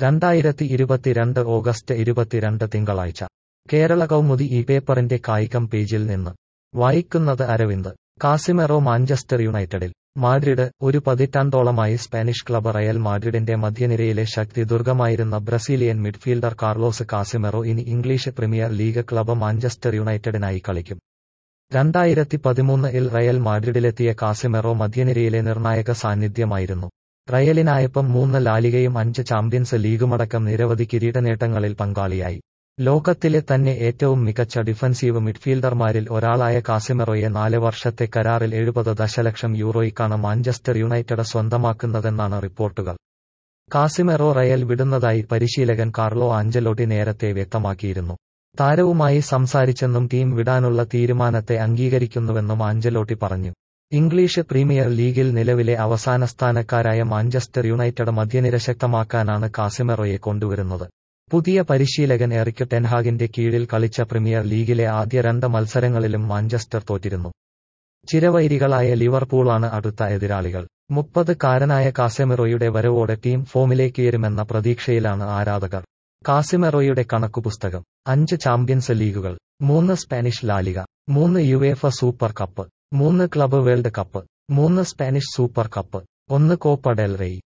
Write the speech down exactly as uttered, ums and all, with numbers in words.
രണ്ടായിരത്തി ഇരുപത്തിരണ്ട് ഓഗസ്റ്റ് ഇരുപത്തിരണ്ട് തിങ്കളാഴ്ച കേരള കൗമുദി ഈ പേപ്പറിന്റെ കായികം പേജിൽ നിന്ന് വായിക്കുന്നത് അരവിന്ദ്. കാസിമെറോ മാഞ്ചസ്റ്റർ യുണൈറ്റഡിൽ. മാഡ്രിഡ്. ഒരു പതിറ്റാണ്ടോളമായി സ്പാനിഷ് ക്ലബ് റയൽ മാഡ്രിഡിന്റെ മധ്യനിരയിലെ ശക്തി ദുർഗമായിരുന്ന ബ്രസീലിയൻ മിഡ്ഫീൽഡർ കാർലോസ് കാസിമെറോ ഇനി English premier league club Manchester യുണൈറ്റഡിനായി കളിക്കും. രണ്ടായിരത്തി പതിമൂന്ന് ഇൽ റയൽ മാഡ്രിഡിലെത്തിയ കാസിമെറോ മധ്യനിരയിലെ നിർണായക സാന്നിധ്യമായിരുന്നു. റയലിനായപ്പം മൂന്ന് ലാലിഗയും അഞ്ച് ചാമ്പ്യൻസ് ലീഗുമടക്കം നിരവധി കിരീടനേട്ടങ്ങളിൽ പങ്കാളിയായി. ലോകത്തിലെ തന്നെ ഏറ്റവും മികച്ച ഡിഫൻസീവ് മിഡ്ഫീൽഡർമാരിൽ ഒരാളായ കാസിമെറോയെ നാല് വർഷത്തെ കരാറിൽ എഴുപത് ദശലക്ഷം യൂറോയ്ക്കാണ് മാഞ്ചസ്റ്റർ യുണൈറ്റഡ് സ്വന്തമാക്കുന്നതെന്നാണ് റിപ്പോർട്ടുകൾ. കാസിമെറോ റയൽ വിടുന്നതായി പരിശീലകൻ കാർലോ ആഞ്ചലോട്ടി നേരത്തെ വ്യക്തമാക്കിയിരുന്നു. താരവുമായി സംസാരിച്ചെന്നും ടീം വിടാനുള്ള തീരുമാനത്തെ അംഗീകരിക്കുന്നുവെന്നും ആഞ്ചലോട്ടി പറഞ്ഞു. ഇംഗ്ലീഷ് പ്രീമിയർ ലീഗിൽ നിലവിലെ അവസാന സ്ഥാനക്കാരായ മാഞ്ചസ്റ്റർ യുണൈറ്റഡ് മധ്യനിര ശക്തമാക്കാനാണ് കാസിമെറോയെ കൊണ്ടുവരുന്നത്. പുതിയ പരിശീലകൻ എറിക് ടെൻഹാഗിന്റെ കീഴിൽ കളിച്ച പ്രീമിയർ ലീഗിലെ ആദ്യ രണ്ട് മത്സരങ്ങളിലും മാഞ്ചസ്റ്റർ തോറ്റിരുന്നു. ചിരവൈരികളായ ലിവർപൂളാണ് അടുത്ത എതിരാളികൾ. മുപ്പത് കാരനായ കാസിമെറോയുടെ വരവോടെ ടീം ഫോമിലേക്കുയരുമെന്ന പ്രതീക്ഷയിലാണ് ആരാധകർ. കാസിമെറോയുടെ കണക്കുപുസ്തകം: അഞ്ച് ചാമ്പ്യൻസ് ലീഗുകൾ, മൂന്ന് സ്പാനിഷ് ലാലിഗ, മൂന്ന് യുവേഫ സൂപ്പർ കപ്പ്, മൂന്ന് ക്ലബ് വേൾഡ് കപ്പ്, മൂന്ന് സ്പാനിഷ് സൂപ്പർ കപ്പ്, ഒന്ന് കോപ്പ ഡെൽ റേയ്.